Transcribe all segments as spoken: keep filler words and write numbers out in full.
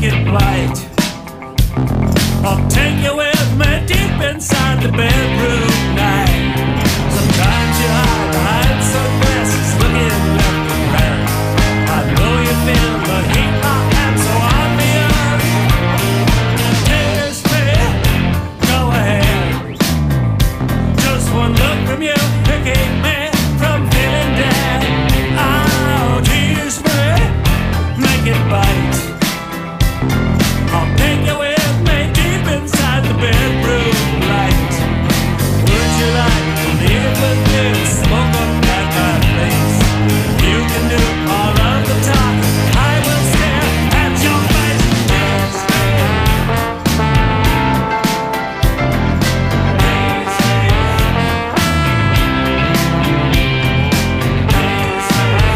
it right. I'll take you with me deep inside the bedroom night. Sometimes you hide behind sunglasses, looking left and right. I know you feel the heat I am, so I'm beyond. Taste me, go ahead. Just one look from you to keep me from feeling dead. Oh, tease me, make it bite. I'll take you with me deep inside the bedroom light. Would you like to live with me and smoke up at my place? You can do all of the talking, I will stare at your face. Taste me, taste me, taste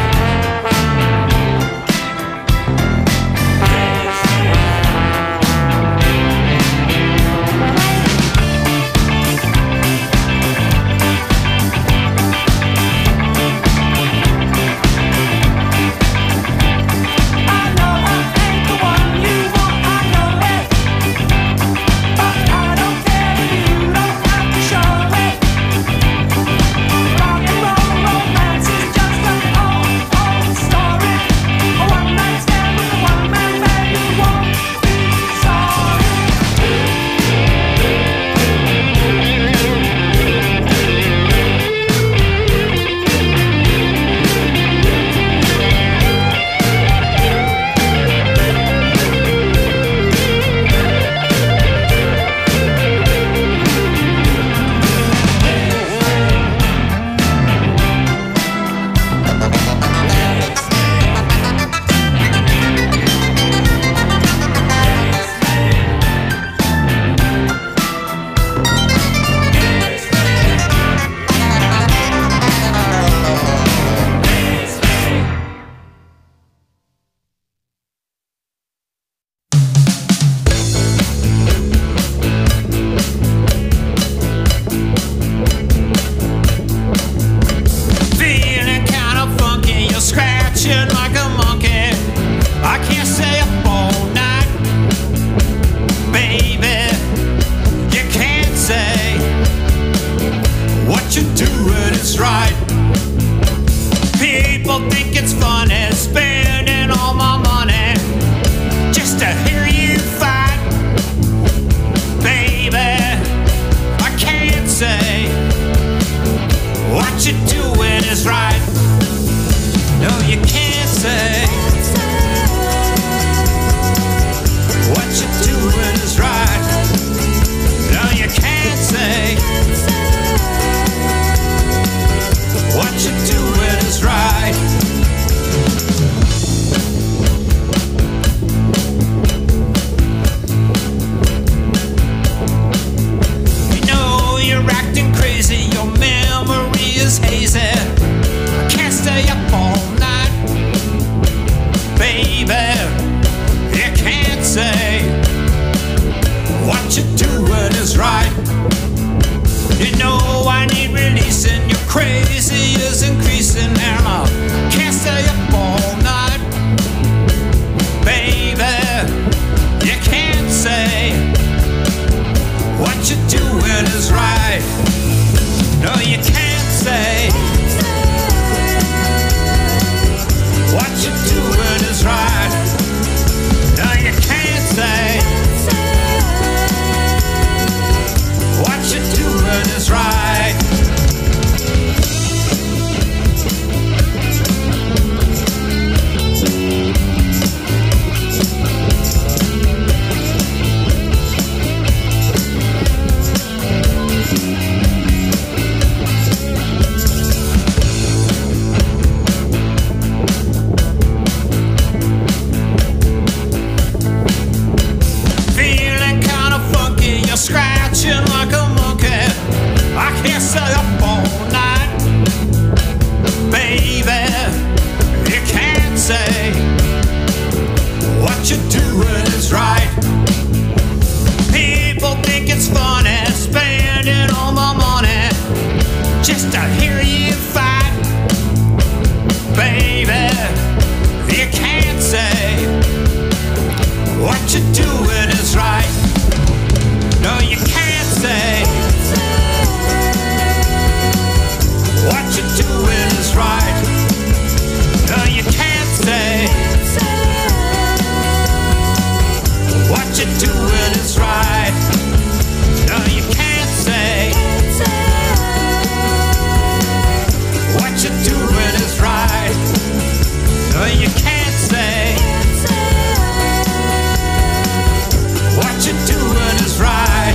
feeling kinda funky, you're scratching like a monkey. I can't stay up all night, baby. You can't say what you're doing is right. People think it's funny spending all my money just to hear you fight, baby. I can't say what you're doing is right. No, you can't say what you're doing is right. No, you can't say what you're doing is right. You know you're acting crazy, your memory is hazy. I can't stay up all night, baby. You can't say what you're doing is right. You know I need releasing, your crazy is increasing, and I can't stay up all night, baby. You can't say what you're doing is right. No, you can't say what you're doing is right. No, you can't say what you're doing is right. Feeling kinda funky, you're scratching like a monkey. I can't stay up all night, baby. You can't say what you're doing is right. People think it's funny spending all my money just to hear you fight, baby. You can't say what you're doing is right. No, you can't say what you're doing is right. No, you can't say what you're doing is right.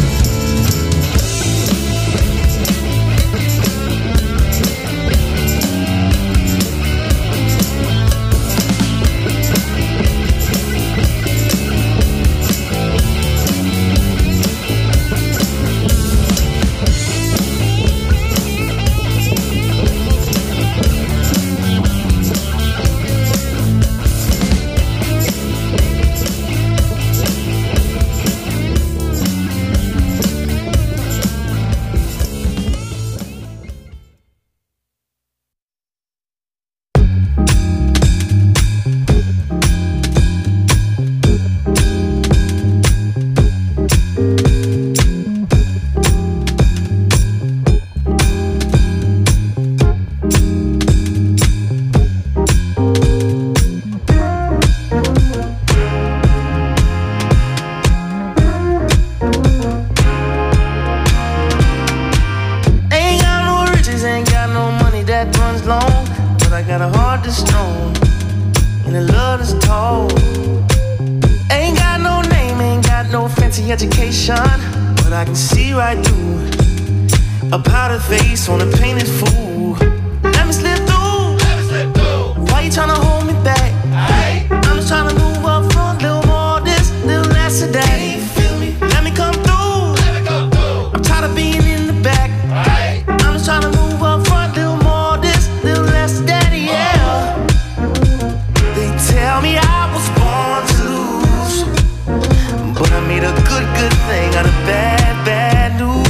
On a painted fool. Let me slip through. Let me slip through. Why you tryna hold me back? Hey. I'm just tryna move up front, little more this, little less of that. Hey, feel me? Let me come through. Let me come through. I'm tired of being in the back. Hey. I'm just tryna move up front, little more this, little less of that. Yeah. Oh. They tell me I was born to lose, but I made a good, good thing out of bad, bad news.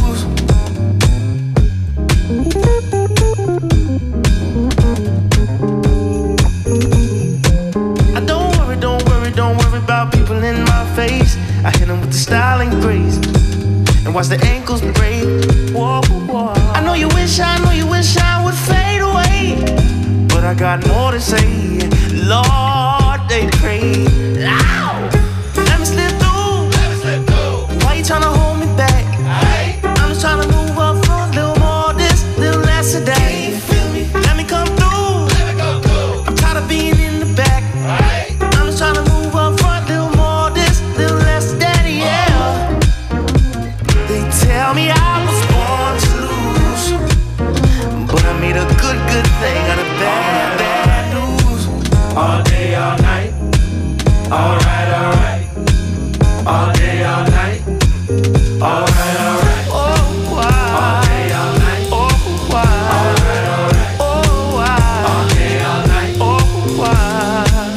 I hit him with the style and grace, and watch the ankles break. Whoa, whoa. I know you wish, I know you wish I would fade away, but I got more to say. Lord, they pray. Ow! Let me slip through. Let me slip through. Why you tryna hold me back? Hey. I'm just tryna move up front, little more this, little less of that. Hey, feel me? Let me come through. Let me come through. I'm tired of being in the back. Hey. I'm just tryna move up front, little more this, little less of that. Yeah. Oh. They tell me I was born to lose, but I made a good, good thing out of bad, bad news. All day, all night. Alright, alright. All day, all night. Alright, alright. Oh, wow. All day, all night. Oh, wow. Alright, alright. Oh, wow. All day, all night. Oh, wow.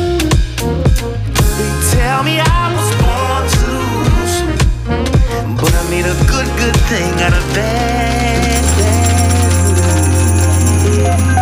They tell me I was born to lose, but I made a good, good thing out of bad, bad news.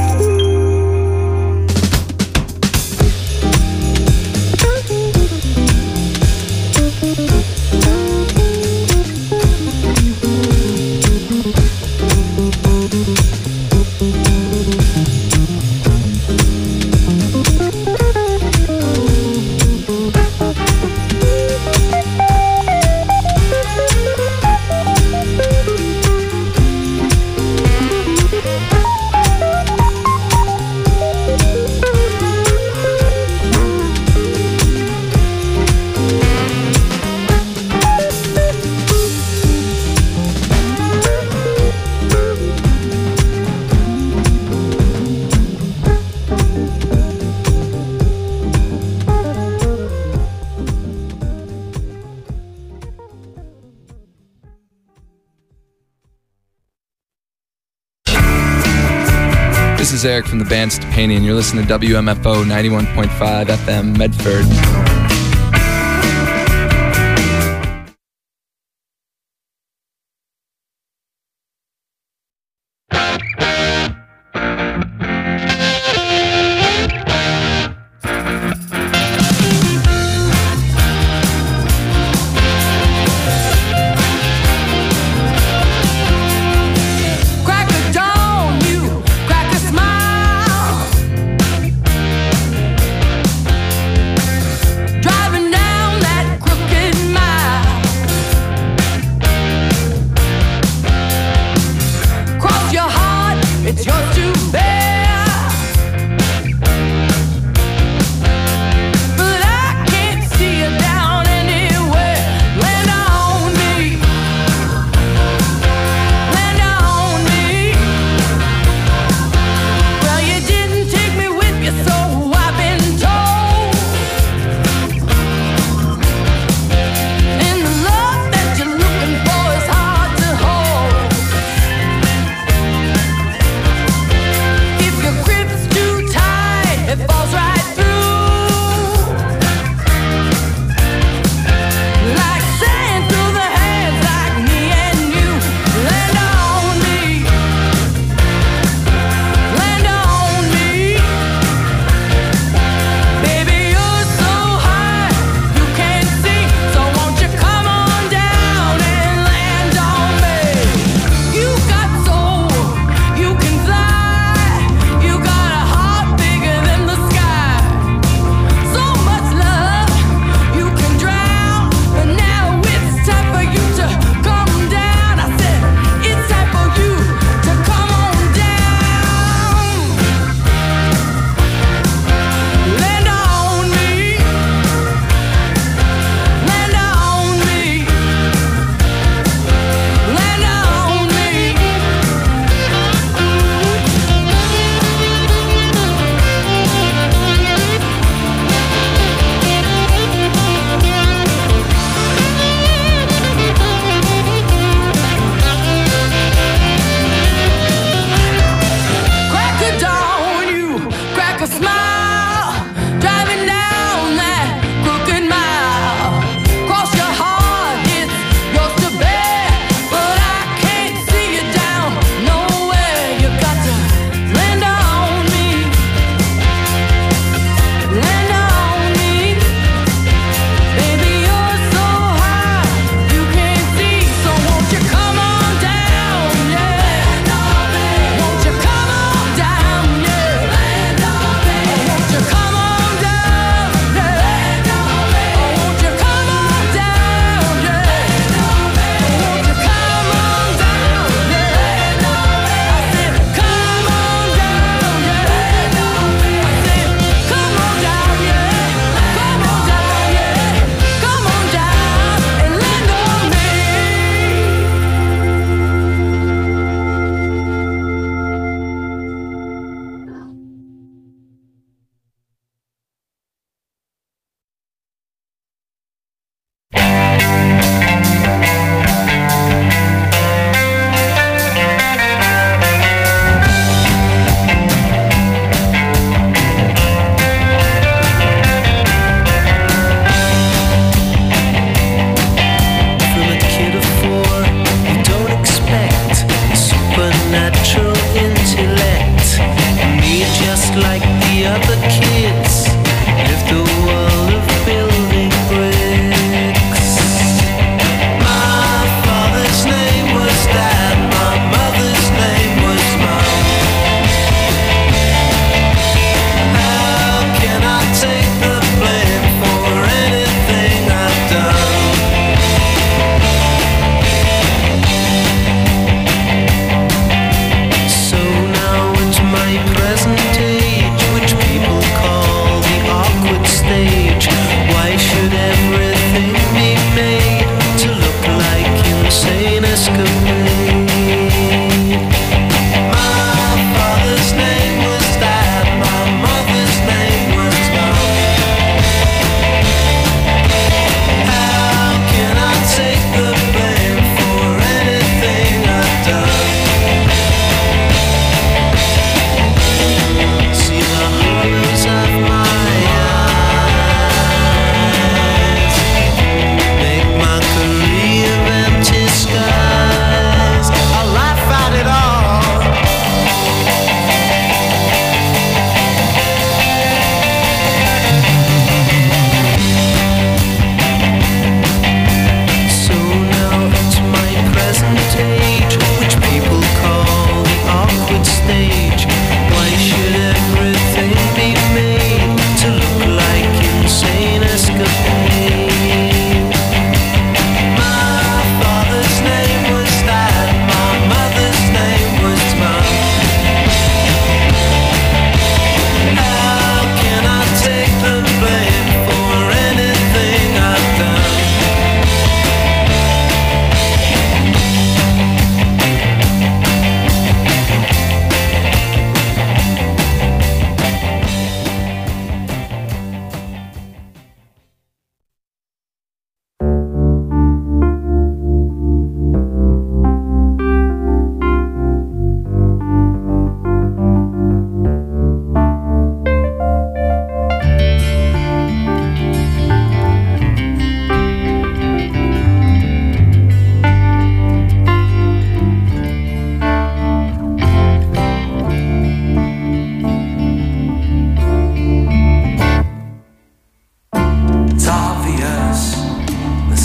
This is Eric from the band Stepani, and you're listening to W M F O ninety-one point five F M Medford.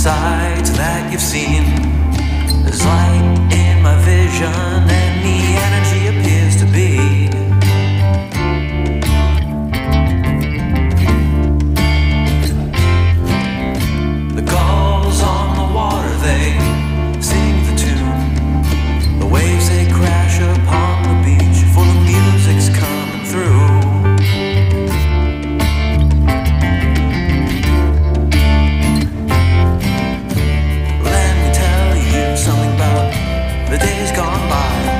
sights that you've seen. There's light in my vision and the energy appears to be. The gulls on the water, they sing the tune. The waves, they crash upon the beach, for the music's coming through. Let me tell you something about the days gone by.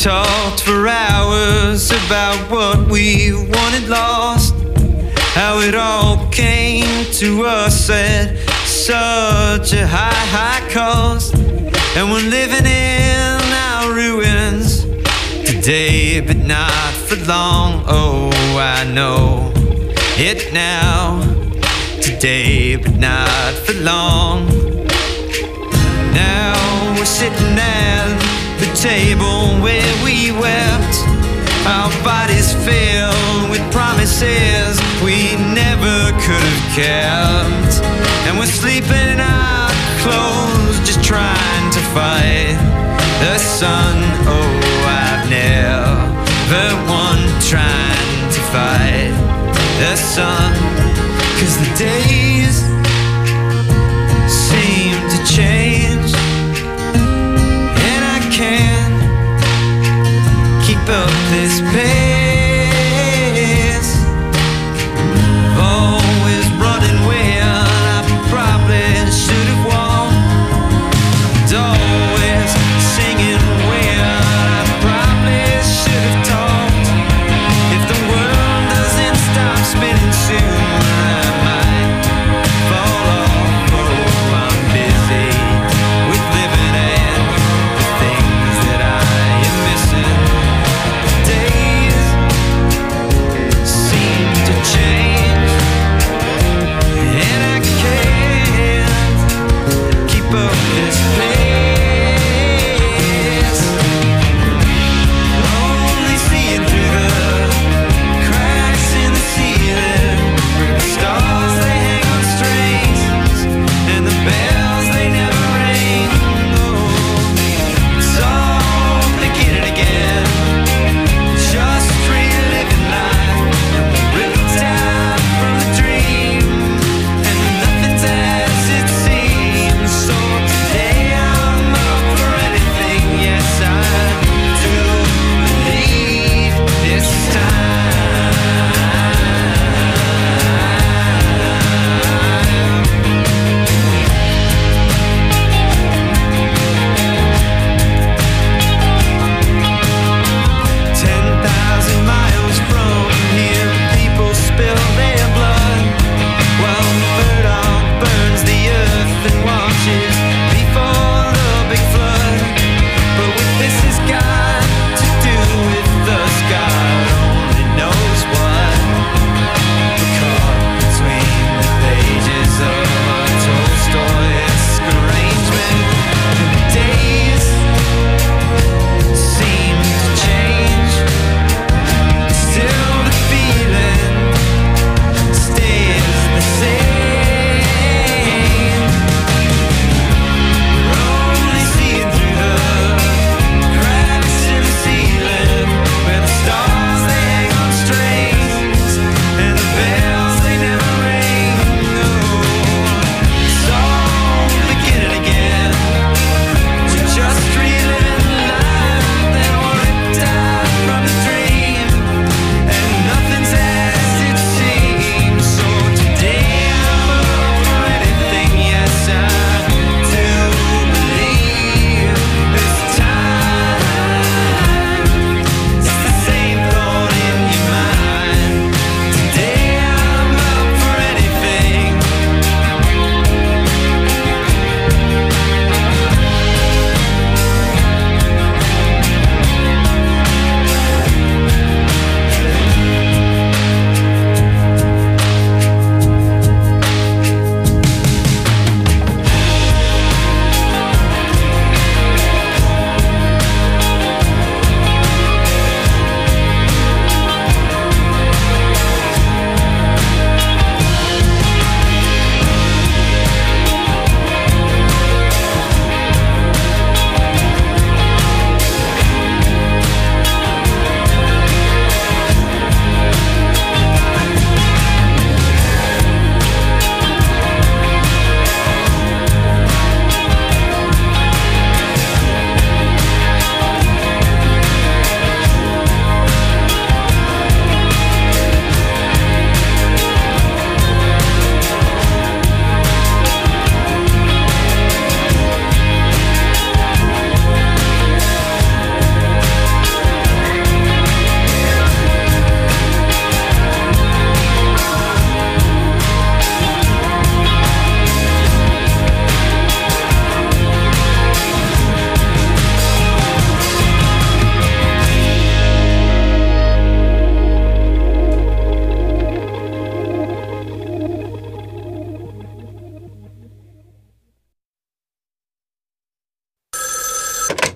talked for hours about what we wanted lost, how it all came to us at such a high, high cost. And we're living in our ruins today, but not for long. Oh, I know it now. Today, but not for long. Now we're sitting at the table where we wept, our bodies filled with promises we never could have kept. And we're sleeping in our clothes, just trying to fight the sun. Oh, I've never won trying to fight the sun, 'cause the days seem to change, and I can't keep up this pace. Always running when I probably should have walked, always singing when I probably should have talked. If the world doesn't stop spinning soon, I might fall off. Oh, I'm busy with living and the things that I am missing. Days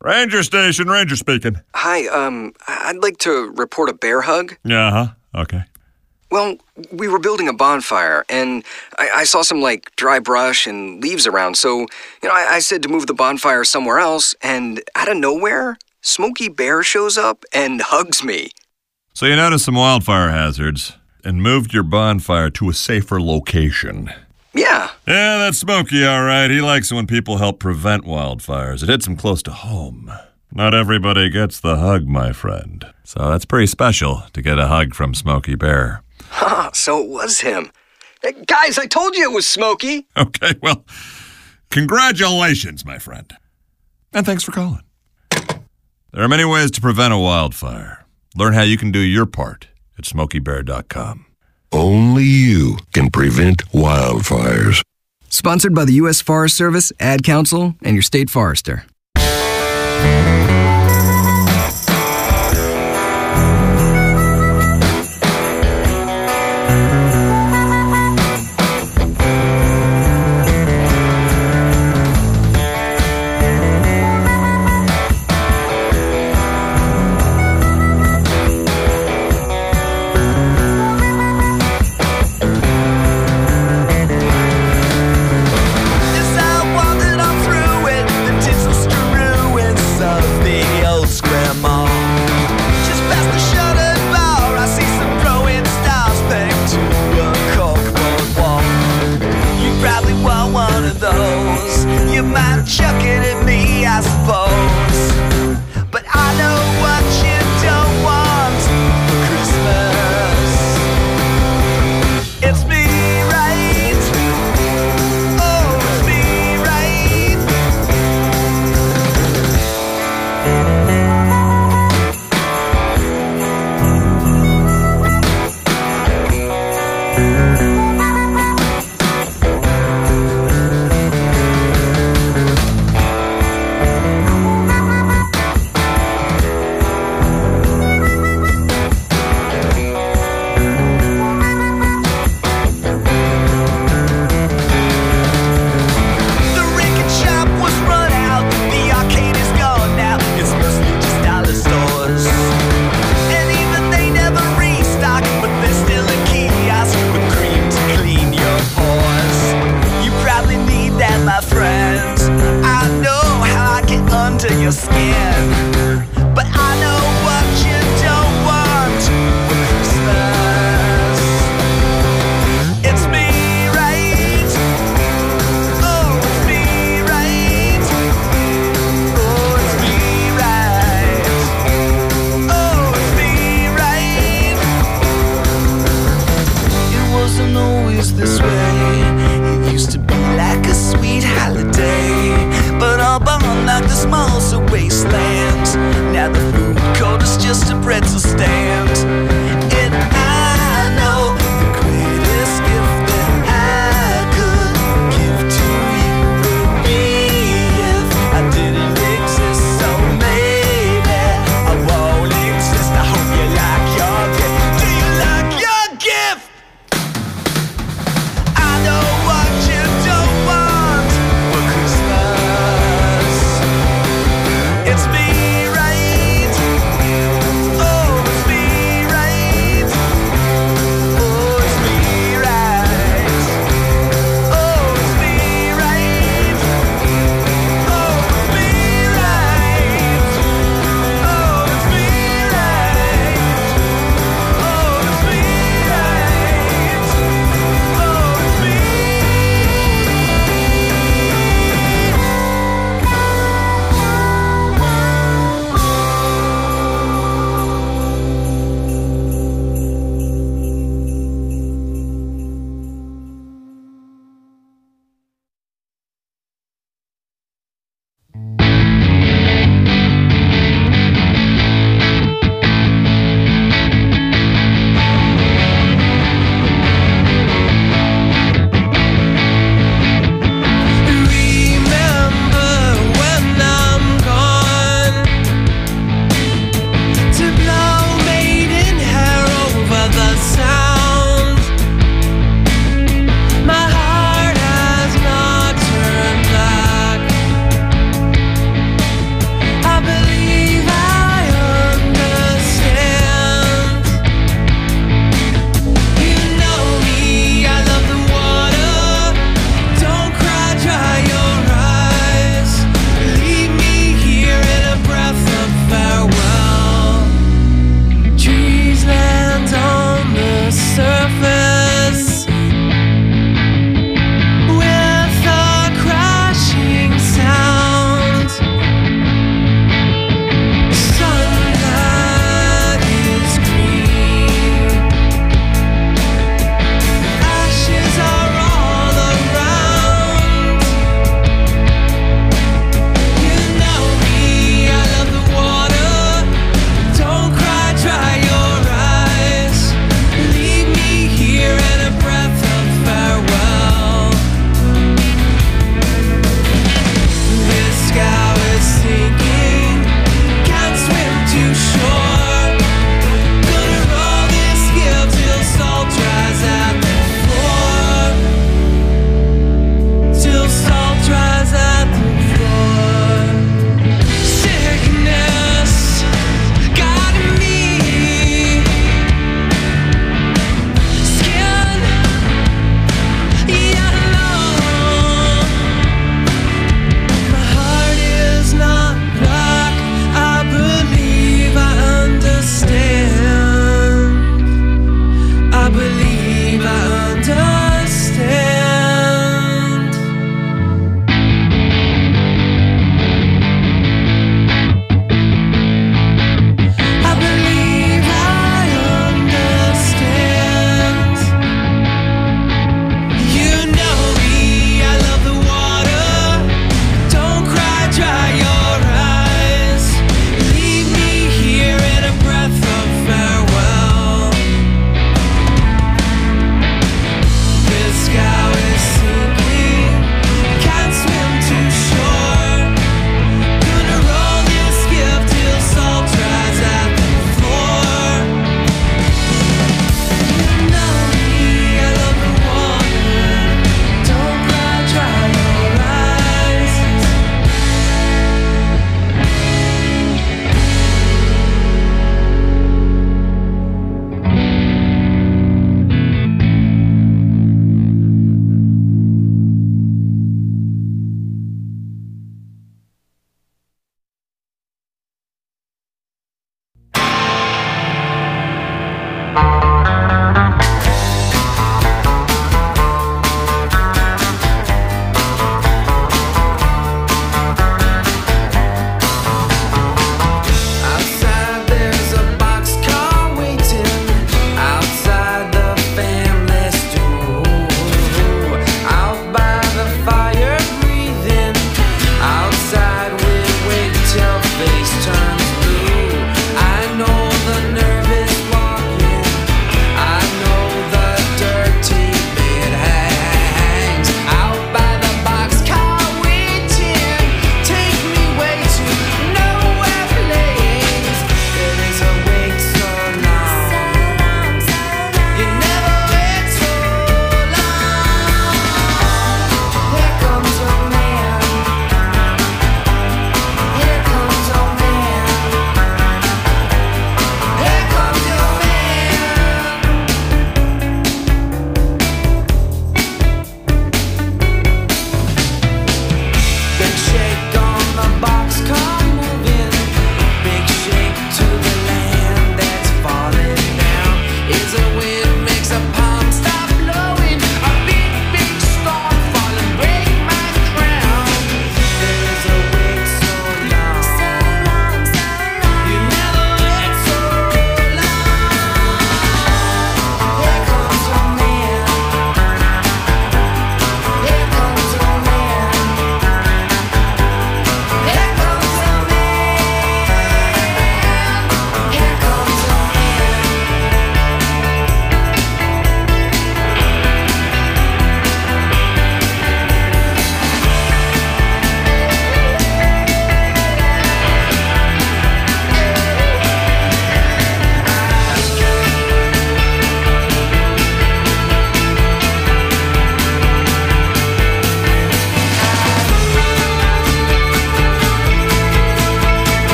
Ranger station, Ranger speaking. Hi, um, I'd like to report a bear hug. Uh-huh, okay. Well, we were building a bonfire, and I, I saw some, like, dry brush and leaves around, so, you know, I, I said to move the bonfire somewhere else, and out of nowhere, Smokey Bear shows up and hugs me. So you noticed some wildfire hazards and moved your bonfire to a safer location. Yeah. Yeah, that's Smokey, all right. He likes it when people help prevent wildfires. It hits him close to home. Not everybody gets the hug, my friend. So that's pretty special to get a hug from Smokey Bear. Huh, so it was him. Hey, guys, I told you it was Smokey. Okay, well, congratulations, my friend. And thanks for calling. There are many ways to prevent a wildfire. Learn how you can do your part at smokey bear dot com. Only you can prevent wildfires. Sponsored by the U S Forest Service, Ad Council, and your state forester. As I wandered on through it, the tinsel street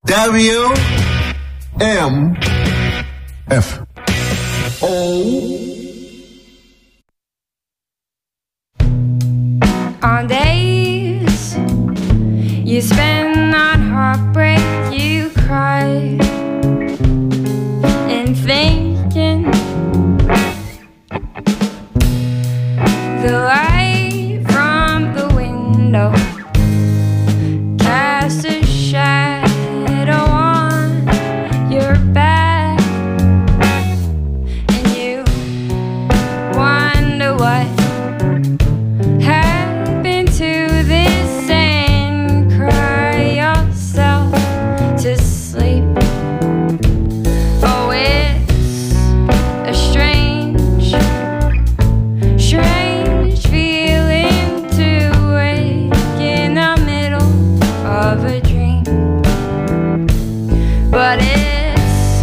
W M F O. On days you spend on heartbreak, you cry and thinking the light from the window casts a shadow on your back, and you wonder what happened to this and cry yourself to sleep. Oh, it's a strange, strange feeling to wake in the middle of a dream, but it's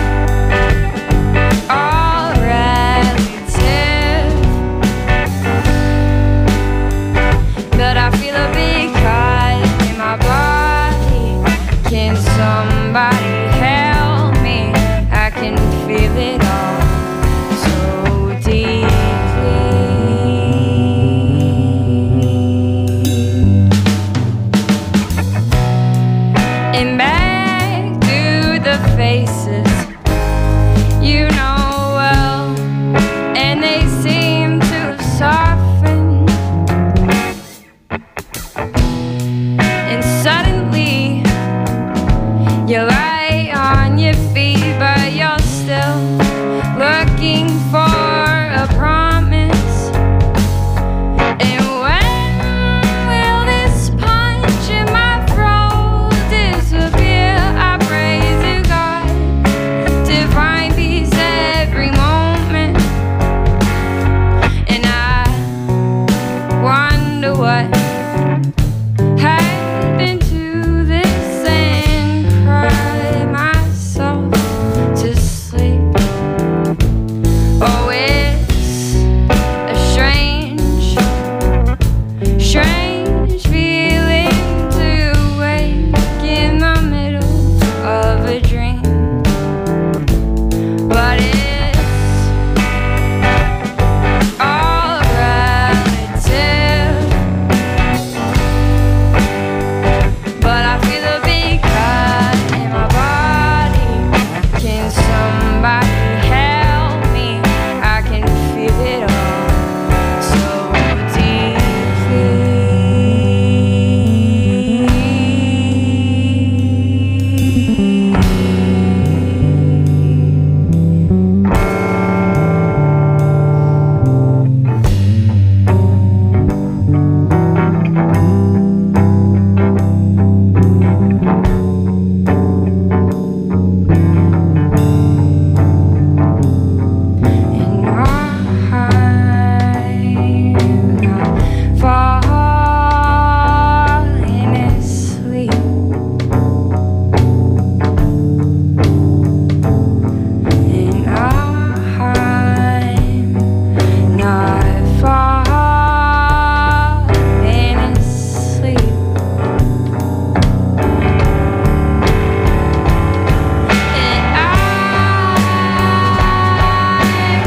all relative. But I feel a big cut in my body. Can somebody help me? I can feel it all so deeply. And back to the faces you know well, and they seem to soften. And suddenly you lie on your feet, but you're still looking for a promise. And when will this punch in my throat disappear? I pray to God to find peace every moment, and I wonder what happened to this and cry myself to sleep. Oh, it's a strange, strange feeling to wake in the middle of a dream, but it's all relative. But I feel a big cut in my body. Can somebody help me? I can feel it all so And I'm not falling asleep. And I'm not falling asleep. And I'm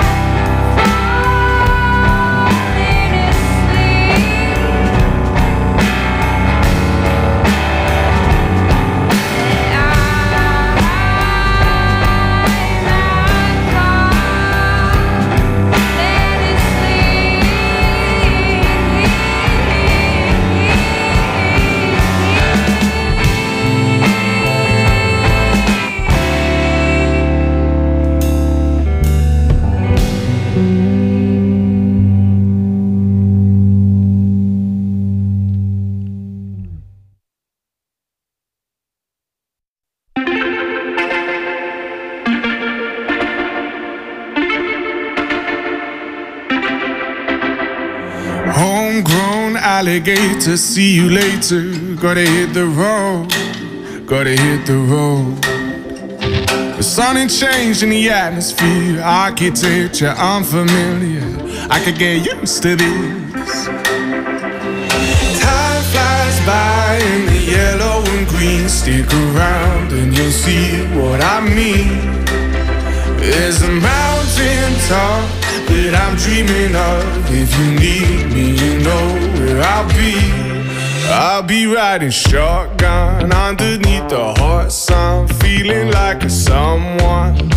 Homegrown alligator, see you later. Gotta hit the road, gotta hit the road. The sun ain't changed in the atmosphere, architecture unfamiliar. I could get used to this. Time flies by in the yellow and green. stick around and you'll see what I mean. There's a mountain top that I'm dreaming of. If you need me, you know where I'll be. I'll be riding shotgun underneath the hot sun, feeling like a someone.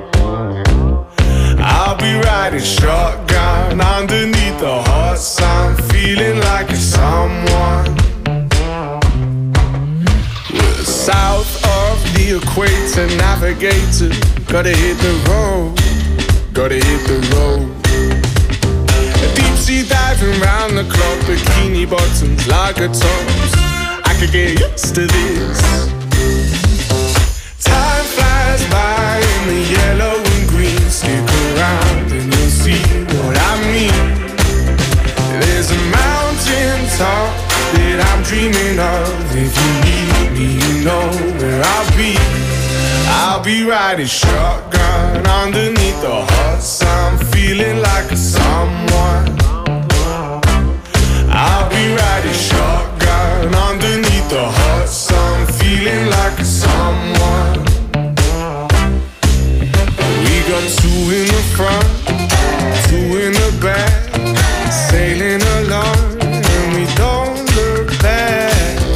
I'll be riding shotgun underneath the hot sun, feeling like a someone. We're south of the equator, navigator. Gotta hit the road, gotta hit the road. Deep sea diving round the clock, bikini bottoms, lager tops. I could get used to this. Time flies by in the yellow and green. Stick around and you'll see what I mean. There's a mountain top that I'm dreaming of. If you need me, you know where I'll be. I'll be riding shotgun underneath the hot sun, feeling like a someone. I'll be riding shotgun underneath the hot sun, feeling like a someone. We got two in the front, two in the back, sailing along and we don't look back.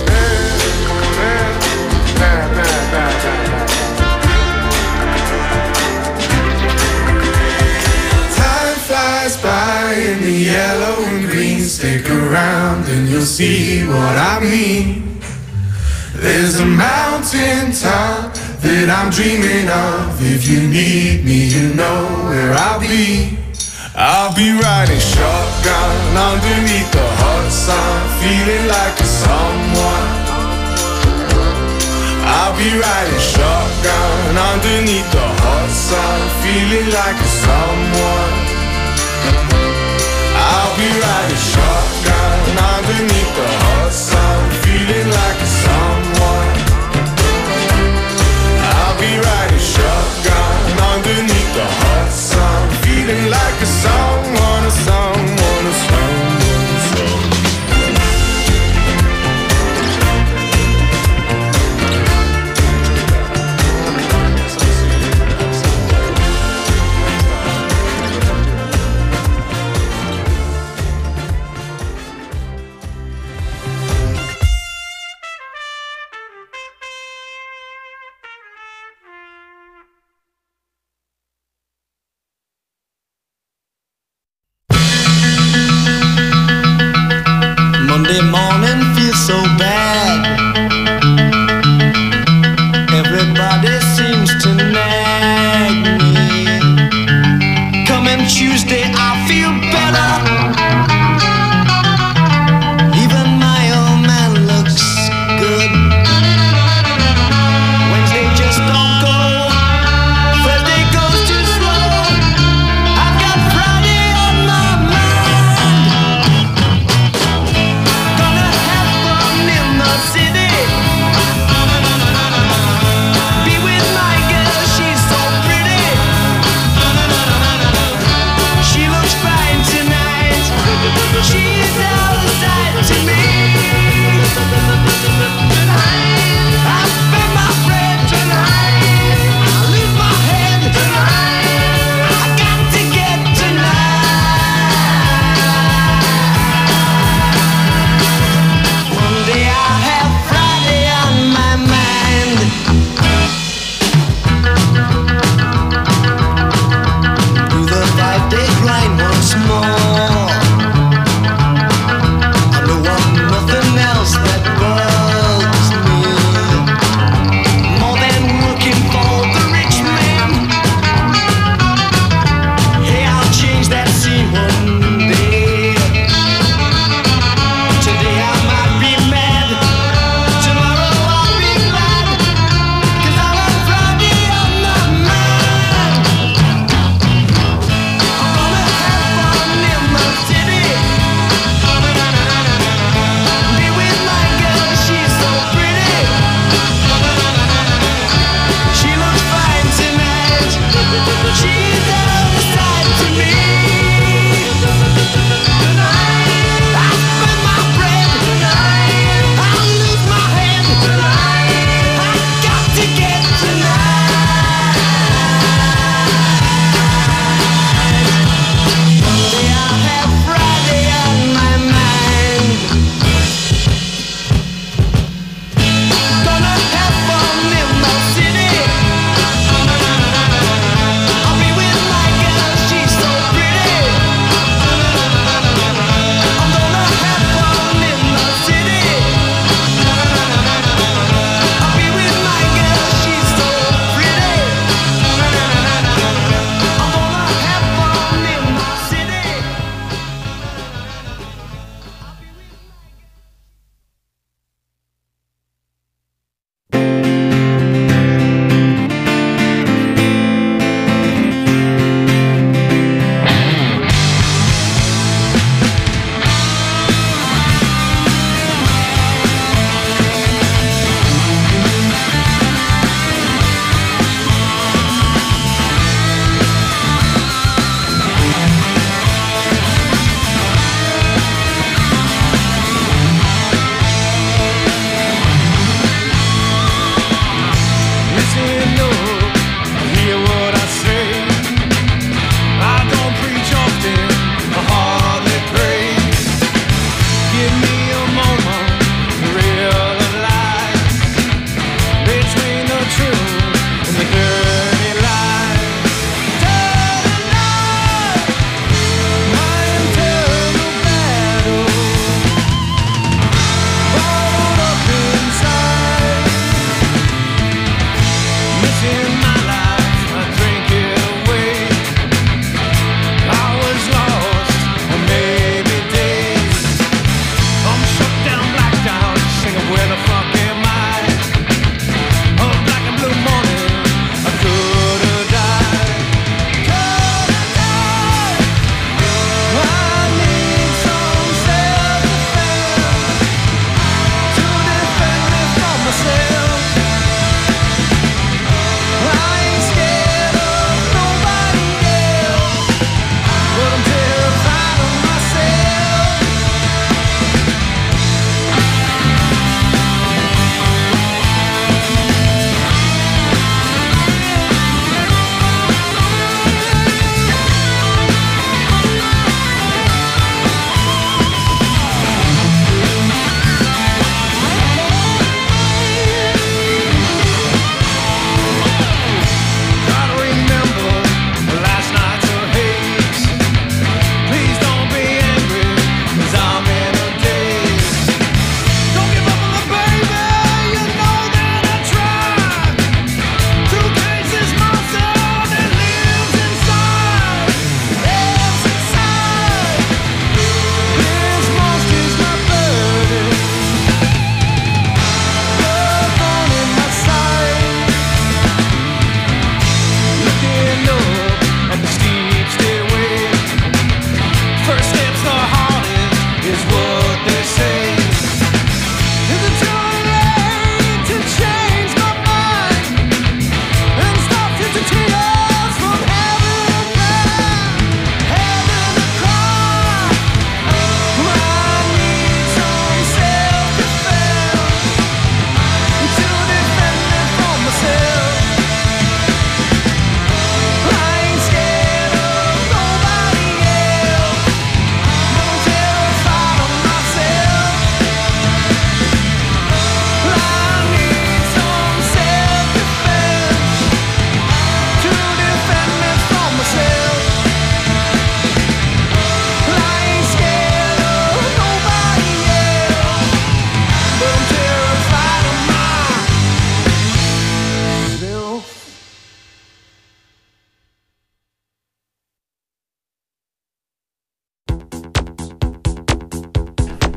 By in the yellow and green, stick around and you'll see what I mean. There's a mountain top that I'm dreaming of. If you need me, you know where I'll be. I'll be riding shotgun underneath the hot sun, feeling like a someone. I'll be riding shotgun underneath the hot sun, feeling like a someone. I'll be riding shotgun underneath the hot sun, feeling like a someone. I'll be riding shotgun underneath the hot sun, feeling like a someone, a someone, a someone, a someone.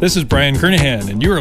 This is Brian Kernahan, and you are